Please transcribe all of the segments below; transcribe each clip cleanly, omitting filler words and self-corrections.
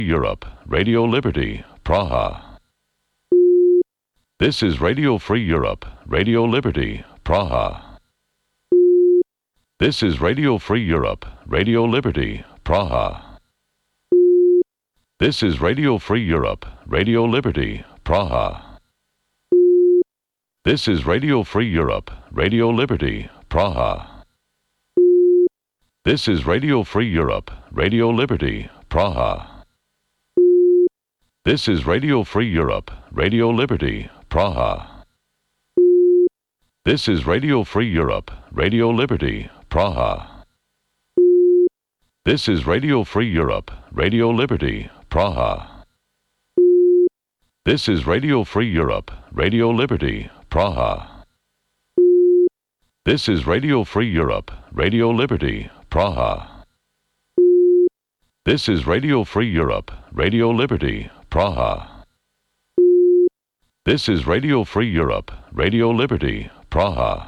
Europe, Radio Liberty, Praha. This is Radio Free Europe, Radio Liberty, Praha. This is Radio Free Europe, Radio Liberty, Praha. This is Radio Free Europe, Radio Liberty, Praha. This is Radio Free Europe, Radio Liberty, Praha. This is Radio Free Europe, Radio Liberty, Praha. This is Radio Free Europe, Radio Liberty, Praha. This is Radio Free Europe, Radio Liberty, Praha. This is Radio Free Europe, Radio Liberty, Praha. This is Radio Free Europe, Radio Liberty, Praha. This is Radio Free Europe, Radio Liberty, Praha. This is Radio Free Europe, Radio Liberty, Praha. This is Radio Free Europe, Radio Liberty, Praha.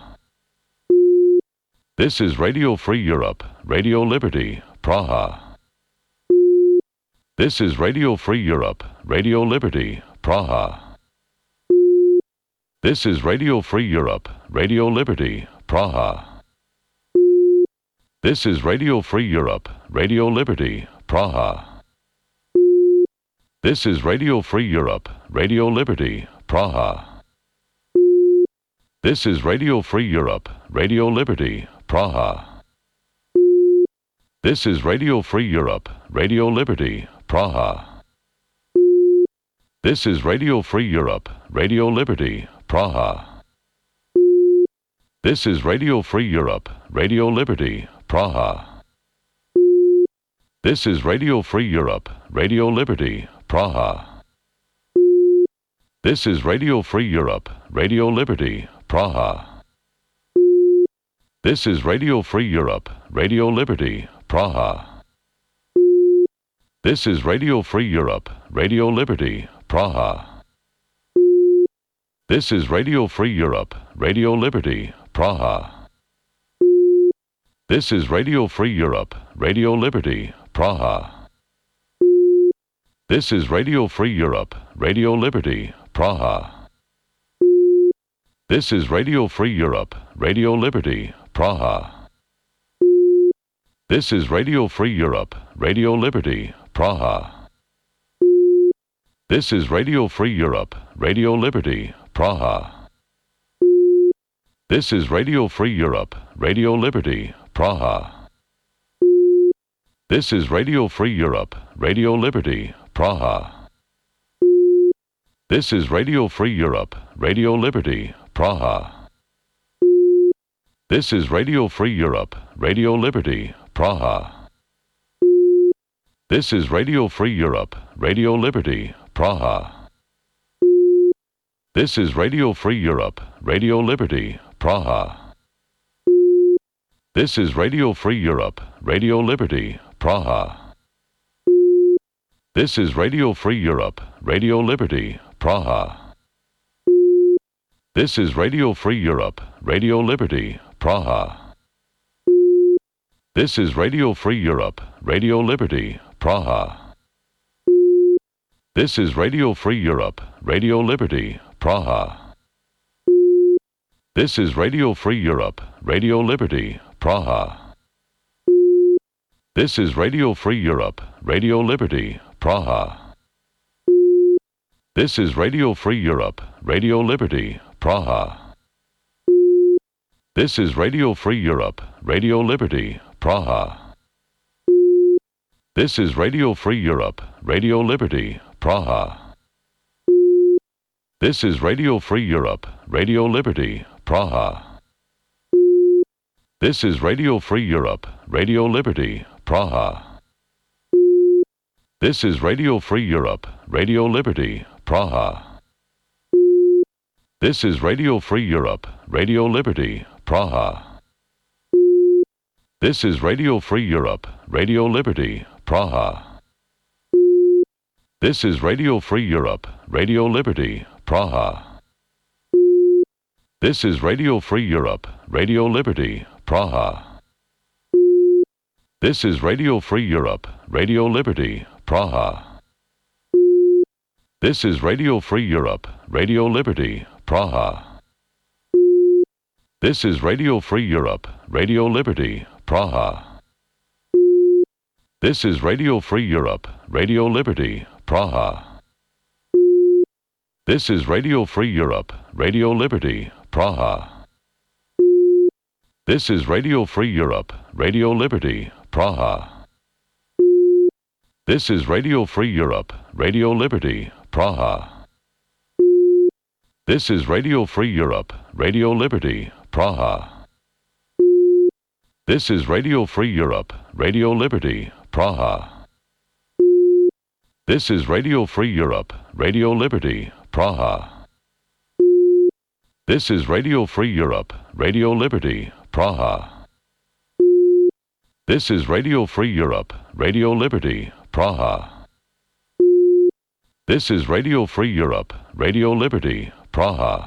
This is Radio Free Europe, Radio Liberty, Praha. This is Radio Free Europe, Radio Liberty, Praha. This is Radio Free Europe, Radio Liberty, Praha. This is Radio Free Europe, Radio Liberty, Praha. This is Radio Free Europe, Radio Liberty, Praha. This is Radio Free Europe, Radio Liberty, Praha. This is Radio Free Europe, Radio Liberty, Praha. This is Radio Free Europe, Radio Liberty, Praha. This is Radio Free Europe, Radio Liberty, Praha. This is Radio Free Europe, Radio Liberty, Praha. This is Radio Free Europe, Radio Liberty, Praha. This is Radio Free Europe, Radio Liberty, Praha. This is Radio Free Europe, Radio Liberty, Praha. This is Radio Free Europe, Radio Liberty, Praha. This is Radio Free Europe, Radio Liberty, Praha. This is Radio Free Europe, Radio Liberty, Praha. This is Radio Free Europe, Radio Liberty, Praha. This is Radio Free Europe, Radio Liberty, Praha. This is Radio Free Europe, Radio Liberty, Praha. This is Radio Free Europe, Radio Liberty, Praha. This is Radio Free Europe, Radio Liberty, Praha. This is Radio Free Europe, Radio Liberty, Praha. This is Radio Free Europe, Radio Liberty, Praha. This is Radio Free Europe, Radio Liberty, Praha. This is Radio Free Europe, Radio Liberty, Praha. This is Radio Free Europe, Radio Liberty, Praha. This is Radio Free Europe, Radio Liberty, Praha. This is Radio Free Europe, Radio Liberty, Praha. This is Radio Free Europe, Radio Liberty, Praha. This is Radio Free Europe, Radio Liberty, Praha. This is Radio Free Europe, Radio Liberty, Praha. This is Radio Free Europe, Radio Liberty, Praha. This is Radio Free Europe, Radio Liberty, Praha. This is Radio Free Europe, Radio Liberty, Praha. This is Radio Free Europe, Radio Liberty, Praha. This is Radio Free Europe, Radio Liberty, Praha. This is Radio Free Europe, Radio Liberty, Praha. This is Radio Free Europe, Radio Liberty, Praha. This is Radio Free Europe, Radio Liberty, Praha. This is Radio Free Europe, Radio Liberty, Praha. This is Radio Free Europe, Radio Liberty, Praha. This is Radio Free Europe, Radio Liberty, Praha. This is Radio Free Europe, Radio Liberty, Praha. This is Radio Free Europe, Radio Liberty, Praha. This is Radio Free Europe, Radio Liberty, Praha. This is Radio Free Europe, Radio Liberty, Praha. This is Radio Free Europe, Radio Liberty, Praha. This is Radio Free Europe, Radio Liberty, Praha. This is Radio Free Europe, Radio Liberty, Praha. This is Radio Free Europe, Radio Liberty, Praha. This is Radio Free Europe, Radio Liberty, Praha. This is Radio Free Europe, Radio Liberty, Praha. This is Radio Free Europe, Radio Liberty, Praha. This is Radio Free Europe, Radio Liberty, Praha. This is Radio Free Europe, Radio Liberty, Praha.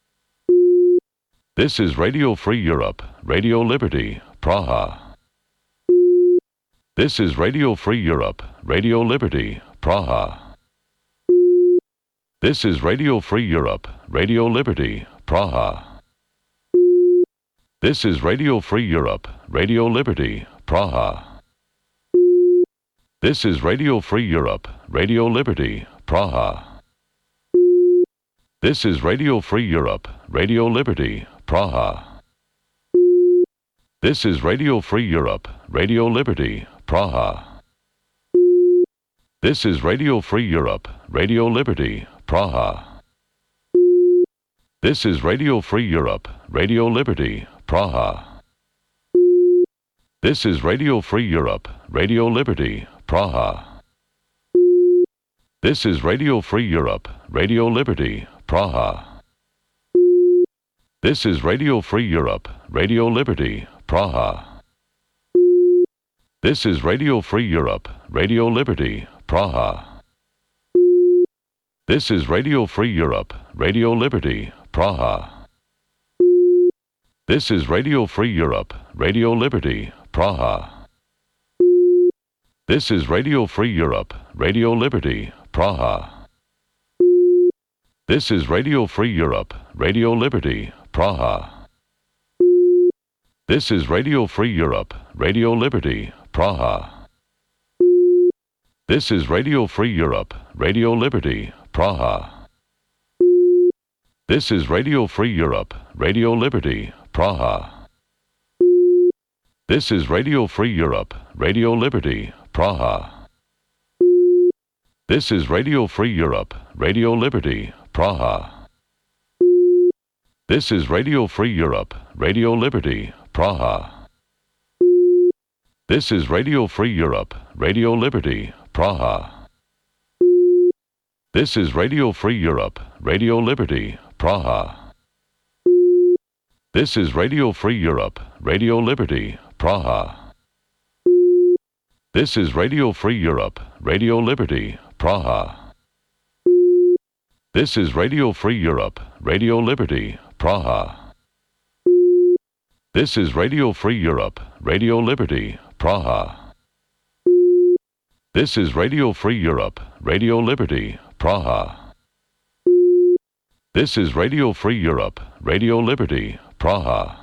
This is Radio Free Europe, Radio Liberty, Praha. This is Radio Free Europe, Radio Liberty, Praha. This is Radio Free Europe, Radio Liberty, Praha. This is Radio Free Europe, Radio Liberty, Praha. This is Radio Free Europe, Radio Liberty, Praha. This is Radio Free Europe, Radio Liberty, Praha. This is Radio Free Europe, Radio Liberty, Praha. This is Radio Free Europe, Radio Liberty, Praha. This is Radio Free Europe, Radio Liberty, Praha. This is Radio Free Europe, Radio Liberty, Praha. This is Radio Free Europe, Radio Liberty, Praha. This is Radio Free Europe, Radio Liberty, Praha. This is Radio Free Europe, Radio Liberty, Praha. This is Radio Free Europe, Radio Liberty, Praha. This is Radio Free Europe, Radio Liberty, Praha. This is Radio Free Europe, Radio Liberty, Praha. This is Radio Free Europe, Radio Liberty, Praha. This is Radio Free Europe, Radio Liberty, Praha. This is Radio Free Europe, Radio Liberty, Praha. This is Radio Free Europe, Radio Liberty, Praha. This is Radio Free Europe, Radio Liberty, Praha. This is Radio Free Europe, Radio Liberty, Praha. This is Radio Free Europe, Radio Liberty, Praha. This is Radio Free Europe, Radio Liberty, Praha. This is Radio Free Europe, Radio Liberty, Praha. This is Radio Free Europe, Radio Liberty, Praha. This is Radio Free Europe, Radio Liberty, Praha. This is Radio Free Europe, Radio Liberty, Praha. This is Radio Free Europe, Radio Liberty, Praha. This is Radio Free Europe, Radio Liberty, Praha. This is Radio Free Europe, Radio Liberty, Praha.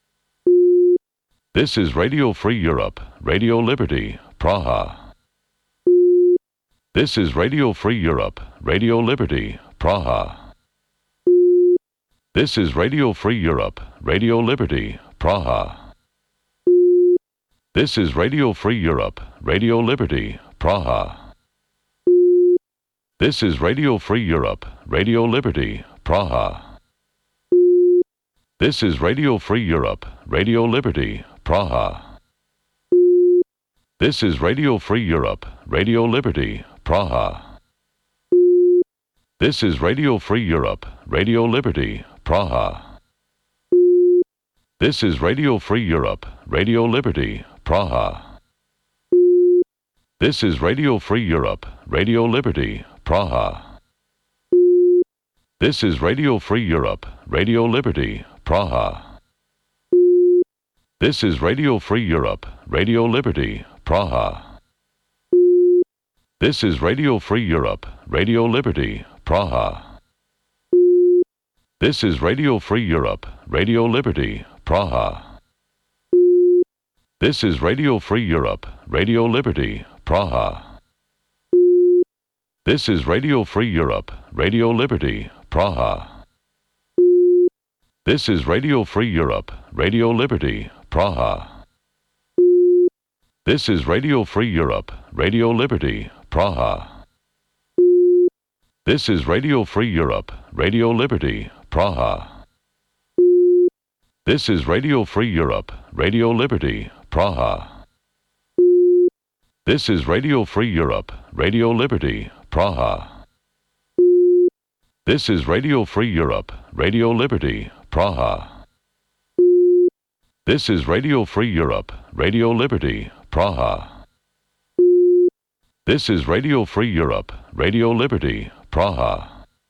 This is Radio Free Europe, Radio Liberty, Praha. This is Radio Free Europe, Radio Liberty, Praha. This is Radio Free Europe, Radio Liberty, Praha. This is Radio Free Europe, Radio Liberty, Praha. This is Radio Free Europe, Radio Liberty, Praha. This is Radio Free Europe, Radio Liberty, Praha. This is Radio Free Europe, Radio Liberty, Praha. This is Radio Free Europe, Radio Liberty, Praha. This is Radio Free Europe, Radio Liberty, Praha. This is Radio Free Europe, Radio Liberty, Praha. This is Radio Free Europe, Radio Liberty, Praha. This is Radio Free Europe, Radio Liberty, Praha. This is Radio Free Europe, Radio Liberty, Praha. This is Radio Free Europe, Radio Liberty, Praha. This is Radio Free Europe, Radio Liberty, Praha. This is Radio Free Europe, Radio Liberty, Praha. This is Radio Free Europe, Radio Liberty, Praha. This is Radio Free Europe, Radio Liberty, Praha. This is Radio Free Europe, Radio Liberty, Praha. This is Radio Free Europe, Radio Liberty, Praha. This is Radio Free Europe, Radio Liberty, Praha. This is Radio Free Europe, Radio Liberty, Praha. This is Radio Free Europe, Radio Liberty, Praha. This is Radio Free Europe, Radio Liberty, Praha.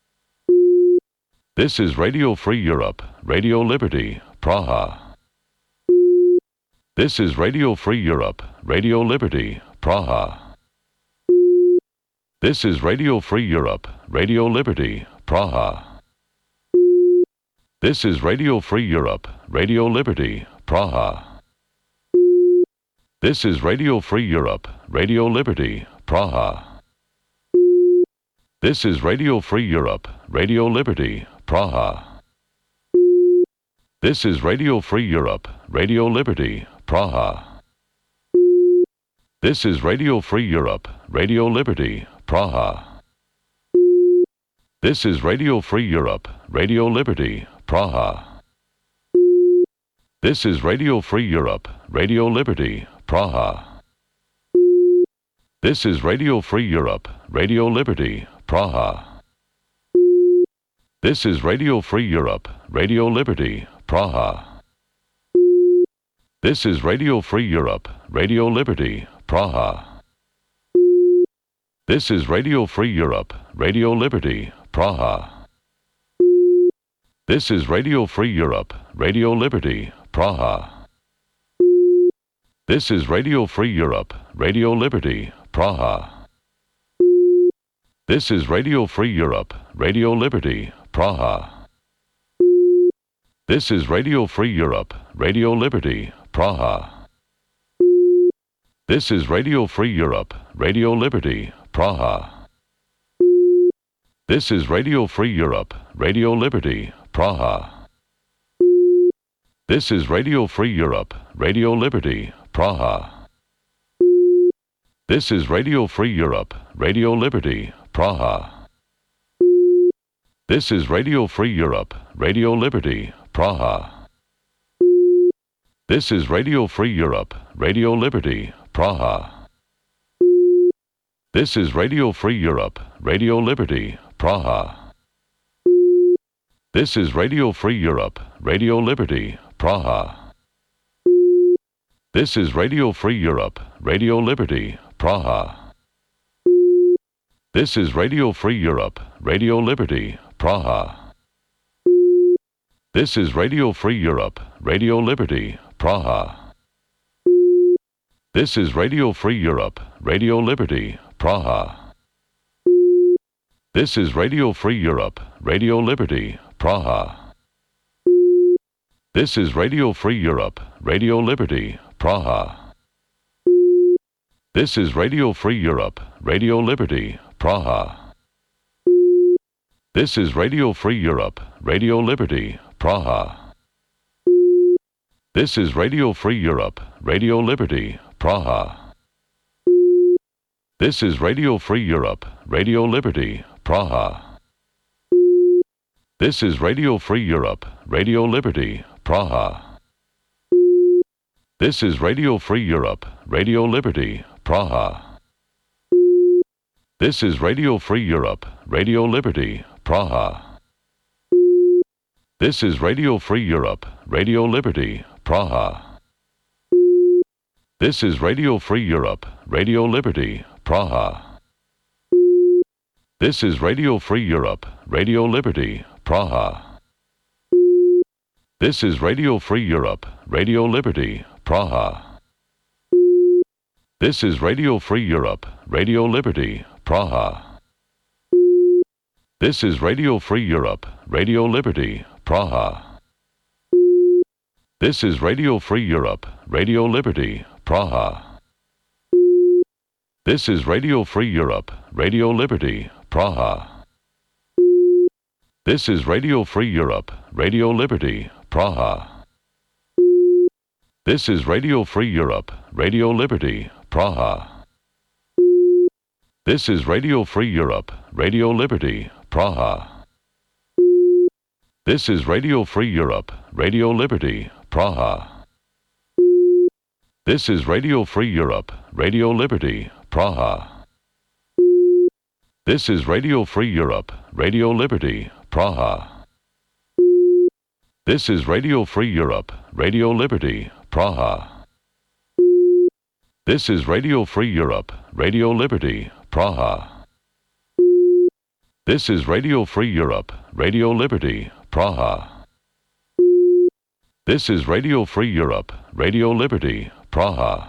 This is Radio Free Europe, Radio Liberty, Praha. This is Radio Free Europe, Radio Liberty, Praha. This is Radio Free Europe, Radio Liberty, Praha. This is Radio Free Europe, Radio Liberty, Praha. This is Radio Free Europe, Radio Liberty, Praha. This is Radio Free Europe, Radio Liberty, Praha. This is Radio Free Europe, Radio Liberty, Praha. This is Radio Free Europe, Radio Liberty, Praha. This is Radio Free Europe, Radio Liberty, Praha. This is Radio Free Europe, Radio Liberty, Praha. This is Radio Free Europe, Radio Liberty, Praha. This is Radio Free Europe, Radio Liberty, Praha. This is Radio Free Europe, Radio Liberty, Praha. This is Radio Free Europe, Radio Liberty, Praha. This is Radio Free Europe, Radio Liberty, Praha. This is Radio Free Europe, Radio Liberty, Praha. This is Radio Free Europe, Radio Liberty, Praha. This is Radio Free Europe, Radio Liberty, Praha. This is Radio Free Europe, Radio Liberty, Praha. This is Radio Free Europe, Radio Liberty, Praha. This is Radio Free Europe, Radio Liberty, Praha. This is Radio Free Europe, Radio Liberty, Praha. This is Radio Free Europe, Radio Liberty, Praha. This is Radio Free Europe, Radio Liberty, Praha. This is Radio Free Europe, Radio Liberty, Praha. This is Radio Free Europe, Radio Liberty, Praha. This is Radio Free Europe, Radio Liberty, Praha. This is Radio Free Europe, Radio Liberty, Praha. This is Radio Free Europe, Radio Liberty, Praha. This is Radio Free Europe, Radio Liberty, Praha. This is Radio Free Europe, Radio Liberty, Praha. This is Radio Free Europe, Radio Liberty, Praha. This is Radio Free Europe, Radio Liberty, Praha. This is Radio Free Europe, Radio Liberty, Praha. This is Radio Free Europe, Radio Liberty, Praha. This is Radio Free Europe, Radio Liberty, Praha. This is Radio Free Europe, Radio Liberty, Praha. This is Radio Free Europe, Radio Liberty, Praha. This is Radio Free Europe, Radio Liberty, Praha. This is Radio Free Europe, Radio Liberty, Praha. This is Radio Free Europe, Radio Liberty, Praha. This is Radio Free Europe, Radio Liberty, Praha. This is Radio Free Europe, Radio Liberty, Praha. This is Radio Free Europe, Radio Liberty, Praha. This is Radio Free Europe, Radio Liberty, Praha. This is Radio Free Europe, Radio Liberty, Praha. This is Radio Free Europe, Radio Liberty, Praha. This is Radio Free Europe, Radio Liberty, Praha. This is Radio Free Europe, Radio Liberty, Praha. This is Radio Free Europe, Radio Liberty, Praha. This is Radio Free Europe, Radio Liberty, Praha. This is Radio Free Europe, Radio Liberty, Praha. This is Radio Free Europe, Radio Liberty, Praha. This is Radio Free Europe, Radio Liberty, Praha. This is Radio Free Europe, Radio Liberty, Praha. This is Radio Free Europe, Radio Liberty, Praha. This is Radio Free Europe, Radio Liberty, Praha.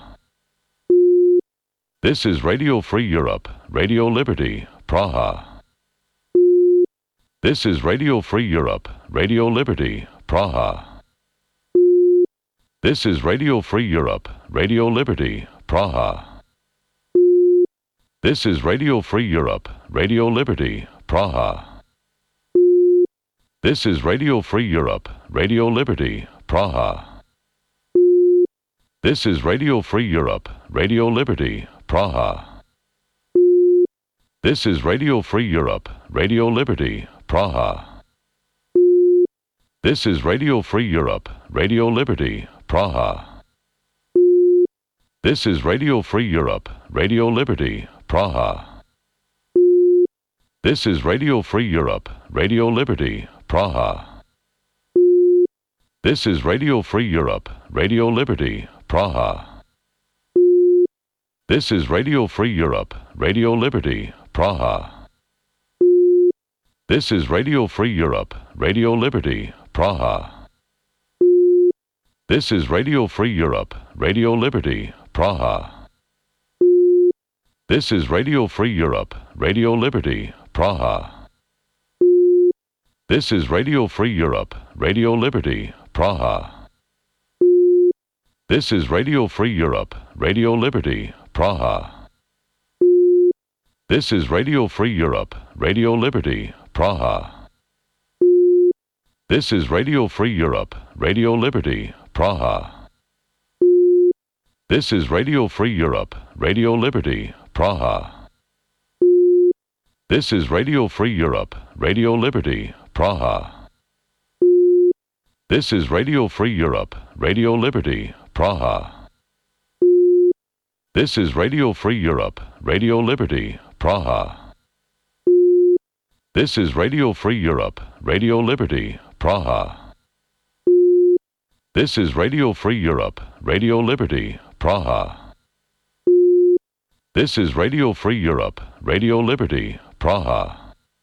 This is Radio Free Europe, Radio Liberty, Praha. This is Radio Free Europe, Radio Liberty, Praha. This is Radio Free Europe, Radio Liberty, Praha. This is Radio Free Europe, Radio Liberty, Praha. This is Radio Free Europe, Radio Liberty, Praha. This is Radio Free Europe, Radio Liberty, Praha. This is Radio Free Europe, Radio Liberty, Praha. This is Radio Free Europe, Radio Liberty, Praha. This is Radio Free Europe, Radio Liberty, Praha. This is Radio Free Europe, Radio Liberty, Praha. This is Radio Free Europe, Radio Liberty, Praha. This is Radio Free Europe, Radio Liberty, Praha. This is Radio Free Europe, Radio Liberty, Praha. This is Radio Free Europe, Radio Liberty, Praha. This is Radio Free Europe, Radio Liberty, Praha. This is Radio Free Europe, Radio Liberty, Praha. This is Radio Free Europe, Radio Liberty, Praha. This is Radio Free Europe, Radio Liberty, Praha. This is Radio Free Europe, Radio Liberty, Praha. This is Radio Free Europe, Radio Liberty, Praha. This is Radio Free Europe, Radio Liberty, Praha. This is Radio Free Europe, Radio Liberty, Praha. This is Radio Free Europe, Radio Liberty, Praha. This is Radio Free Europe, Radio Liberty, Praha. This is Radio Free Europe, Radio Liberty, Praha. This is Radio Free Europe, Radio Liberty, Praha.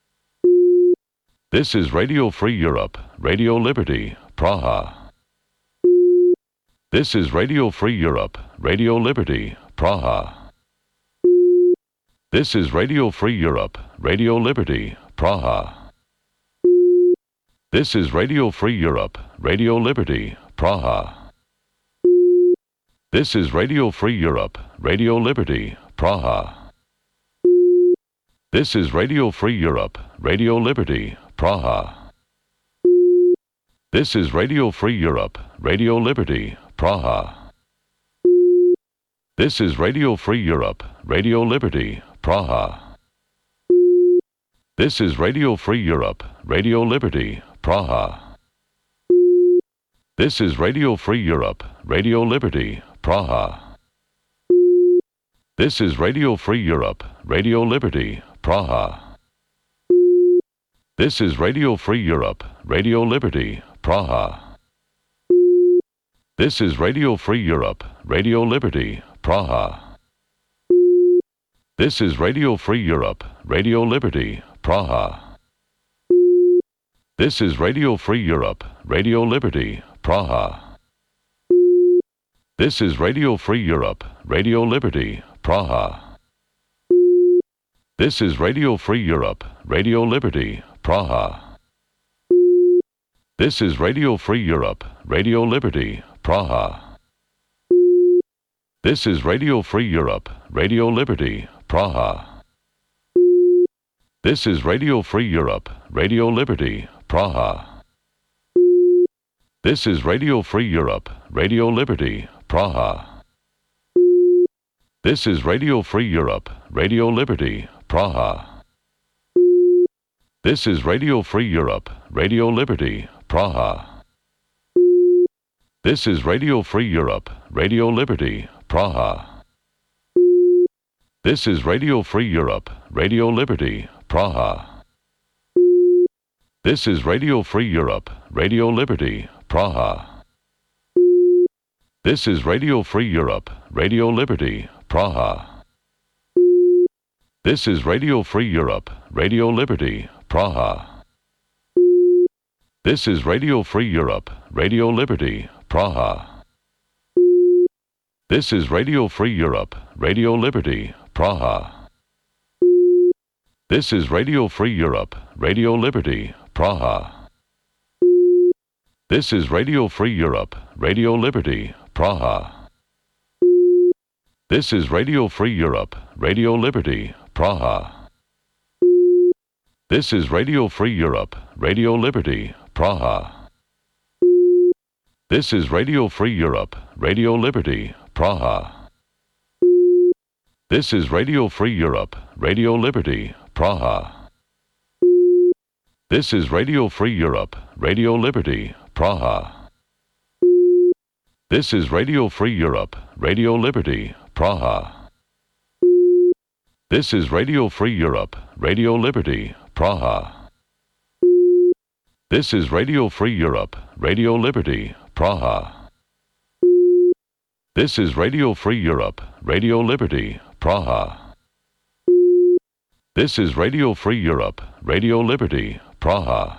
This is Radio Free Europe, Radio Liberty, Praha. This is Radio Free Europe, Radio Liberty, Praha. This is Radio Free Europe, Radio Liberty, Praha. This is Radio Free Europe, Radio Liberty, Praha. This is Radio Free Europe, Radio Liberty, Praha. This is Radio Free Europe, Radio Liberty, Praha. This is Radio Free Europe, Radio Liberty, Praha. This is Radio Free Europe, Radio Liberty, Praha. This is Radio Free Europe, Radio Liberty, Praha. This is Radio Free Europe, Radio Liberty, Praha. This is Radio Free Europe, Radio Liberty, Praha. This is Radio Free Europe, Radio Liberty, Praha. This is Radio Free Europe, Radio Liberty, Praha. This is Radio Free Europe, Radio Liberty, Praha. This is Radio Free Europe, Radio Liberty, Praha. This is Radio Free Europe, Radio Liberty, Praha. This is Radio Free Europe, Radio Liberty, Praha. This is Radio Free Europe, Radio Liberty, Praha. This is Radio Free Europe, Radio Liberty, Praha. This is Radio Free Europe, Radio Liberty, Praha. This is Radio Free Europe, Radio Liberty, Praha. This is Radio Free Europe, Radio Liberty, Praha. This is Radio Free Europe, Radio Liberty, Praha. This is Radio Free Europe, Radio Liberty, Praha. This is Radio Free Europe, Radio Liberty, Praha. This is Radio Free Europe, Radio Liberty, Praha. This is Radio Free Europe, Radio Liberty, Praha. This is Radio Free Europe, Radio Liberty, Praha. This is Radio Free Europe, Radio Liberty, Praha. This is Radio Free Europe, Radio Liberty, Praha. This is Radio Free Europe, Radio Liberty, Praha. This is Radio Free Europe, Radio Liberty, Praha. This is Radio Free Europe, Radio Liberty, Praha. This is Radio Free Europe, Radio Liberty, Praha. This is Radio Free Europe, Radio Liberty, Praha. This is Radio Free Europe, Radio Liberty, Praha. This is Radio Free Europe, Radio Liberty, Praha. This is Radio Free Europe, Radio Liberty, Praha. This is Radio Free Europe, Radio Liberty, Praha. This is Radio Free Europe, Radio Liberty, Praha. This is Radio Free Europe, Radio Liberty, Praha. This is Radio Free Europe, Radio Liberty, Praha.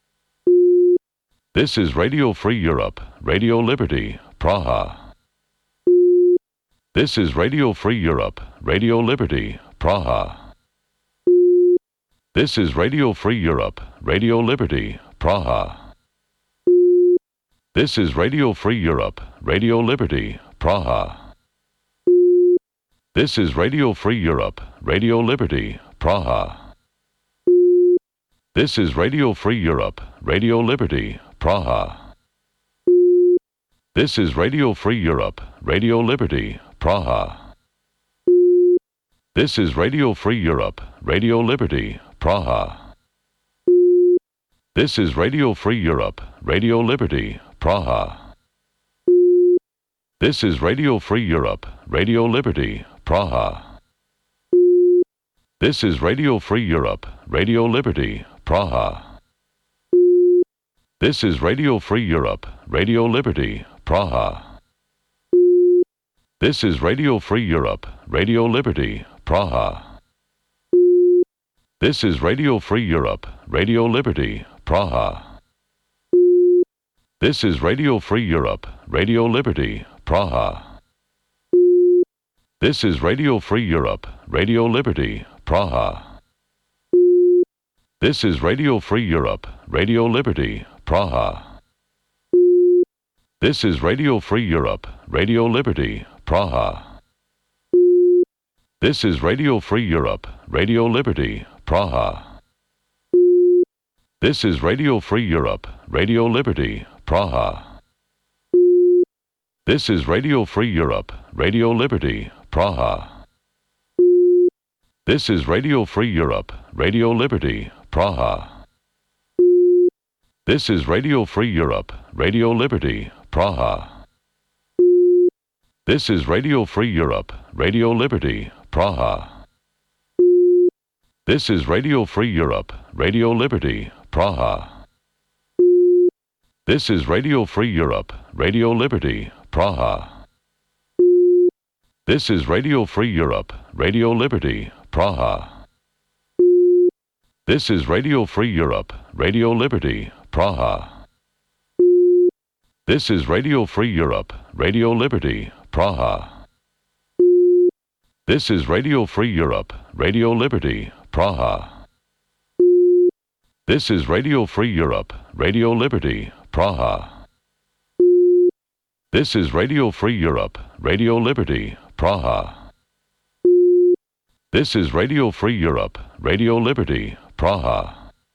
This is Radio Free Europe, Radio Liberty, Praha. This is Radio Free Europe, Radio Liberty, Praha. This is Radio Free Europe, Radio Liberty, Praha. This is Radio Free Europe, Radio Liberty, Praha. This is Radio Free Europe, Radio Liberty, Praha. This is Radio Free Europe, Radio Liberty, Praha. This is Radio Free Europe, Radio Liberty, Praha. This is Radio Free Europe, Radio Liberty, Praha. This is Radio Free Europe, Radio Liberty, Praha. This is Radio Free Europe, Radio Liberty, Praha. This is Radio Free Europe, Radio Liberty, Praha. This is Radio Free Europe, Radio Liberty, Praha. This is Radio Free Europe, Radio Liberty, Praha. This is Radio Free Europe, Radio Liberty, Praha. This is Radio Free Europe, Radio Liberty, Praha. This is Radio Free Europe, Radio Liberty, Praha. This is Radio Free Europe, Radio Liberty, Praha. This is Radio Free Europe, Radio Liberty, Praha. This is Radio Free Europe, Radio Liberty, Praha. This is Radio Free Europe, Radio Liberty, Praha. This is Radio Free Europe, Radio Liberty, Praha. This is Radio Free Europe, Radio Liberty, Praha. This is Radio Free Europe, Radio Liberty, Praha. This is Radio Free Europe, Radio Liberty, Praha. This is Radio Free Europe, Radio Liberty, Praha. This is Radio Free Europe, Radio Liberty, Praha. This is Radio Free Europe, Radio Liberty, Praha. This is Radio Free Europe, Radio Liberty, Praha. This is Radio Free Europe, Radio Liberty, Praha. This is Radio Free Europe, Radio Liberty, Praha. This is Radio Free Europe, Radio Liberty, Praha. This is Radio Free Europe, Radio Liberty, Praha. This is Radio Free Europe, Radio Liberty, Praha.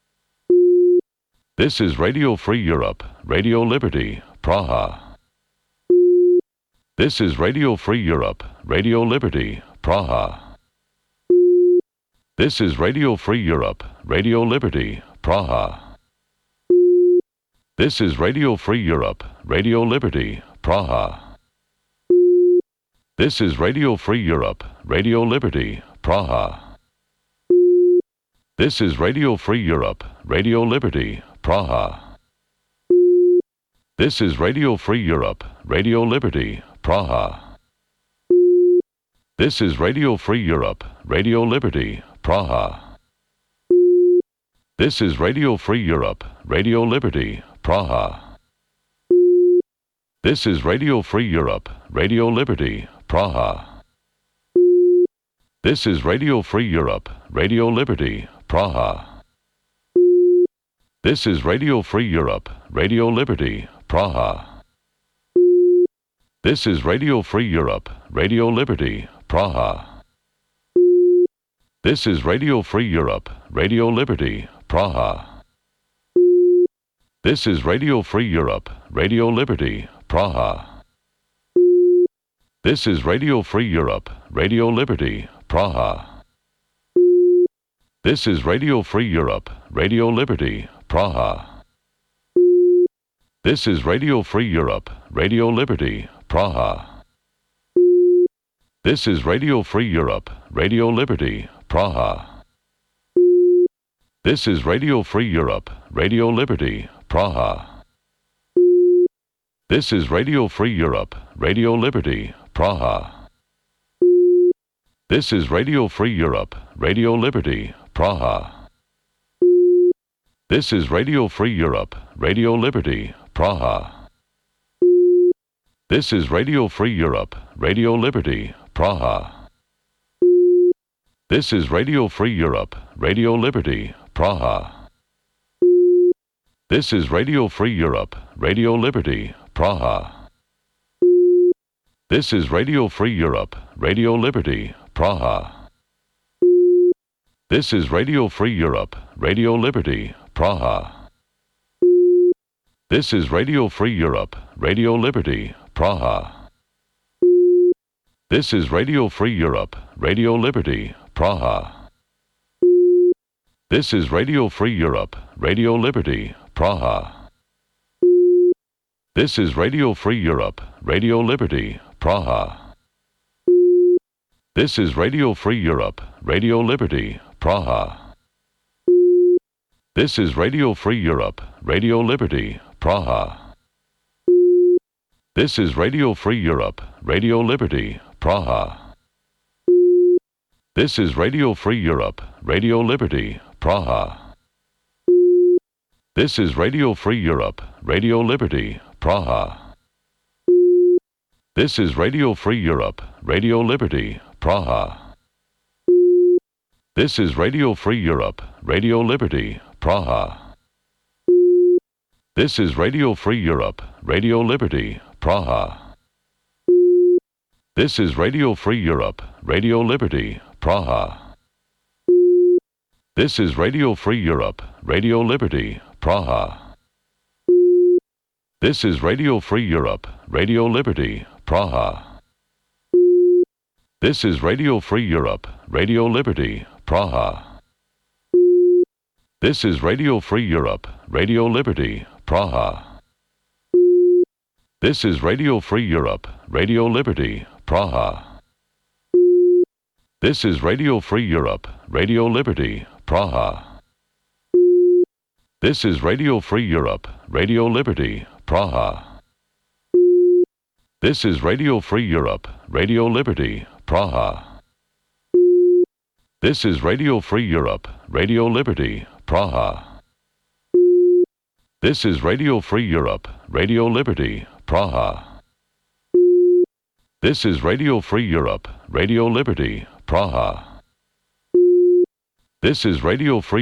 This is Radio Free Europe, Radio Liberty, Praha. This is Radio Free Europe, Radio Liberty, Praha. This is Radio Free Europe, Radio Liberty, Praha. This is Radio Free Europe, Radio Liberty, Praha. This is Radio Free Europe, Radio Liberty, Praha. This is Radio Free Europe, Radio Liberty, Praha. This is Radio Free Europe, Radio Liberty, Praha. This is Radio Free Europe, Radio Liberty, Praha. This is Radio Free Europe, Radio Liberty, Praha. This is Radio Free Europe, Radio Liberty, Praha. This is Radio Free Europe, Radio Liberty, Praha. This is Radio Free Europe, Radio Liberty, Praha. This is Radio Free Europe, Radio Liberty, Praha. This is Radio Free Europe, Radio Liberty, Praha. This is Radio Free Europe, Radio Liberty, Praha. This is Radio Free Europe, Radio Liberty, Praha. This is Radio Free Europe, Radio Liberty, Praha. This is Radio Free Europe, Radio Liberty, Praha. This is Radio Free Europe, Radio Liberty, Praha. This is Radio Free Europe, Radio Liberty, Praha. This is Radio Free Europe, Radio Liberty, Praha. This is Radio Free Europe, Radio Liberty, Praha. This is Radio Free Europe, Radio Liberty, Praha. This is Radio Free Europe, Radio Liberty, Praha. This is Radio Free Europe, Radio Liberty, Praha. This is Radio Free Europe, Radio Liberty, Praha. This is Radio Free Europe, Radio Liberty, Praha. This is Radio Free Europe, Radio Liberty, Praha. This is Radio Free Europe, Radio Liberty, Praha. This is Radio Free Europe, Radio Liberty, Praha. This is Radio Free Europe, Radio Liberty, Praha. This is Radio Free Europe, Radio Liberty, Praha. This is Radio Free Europe, Radio Liberty, Praha. This is Radio Free Europe, Radio Liberty, Praha. This is Radio Free Europe, Radio Liberty, Praha. This is Radio Free Europe, Radio Liberty, Praha. This is Radio Free Europe, Radio Liberty, Praha. This is Radio Free Europe, Radio Liberty, Praha. This is Radio Free Europe, Radio Liberty, Praha. This is Radio Free Europe, Radio Liberty, Praha. This is Radio Free Europe, Radio Liberty, Praha. This is Radio Free Europe, Radio Liberty, Praha. This is Radio Free Europe, Radio Liberty, Praha. This is Radio Free Europe, Radio Liberty, Praha. This is Radio Free Europe, Radio Liberty, Praha. This is Radio Free Europe, Radio Liberty, Praha. This is Radio Free Europe, Radio Liberty, Praha. This is Radio Free Europe, Radio Liberty, Praha. This is Radio Free Europe, Radio Liberty, Praha. This is Radio Free Europe, Radio Liberty, Praha. This is Radio Free Europe, Radio Liberty, Praha. This is Radio Free Europe, Radio Liberty, Praha. This is Radio Free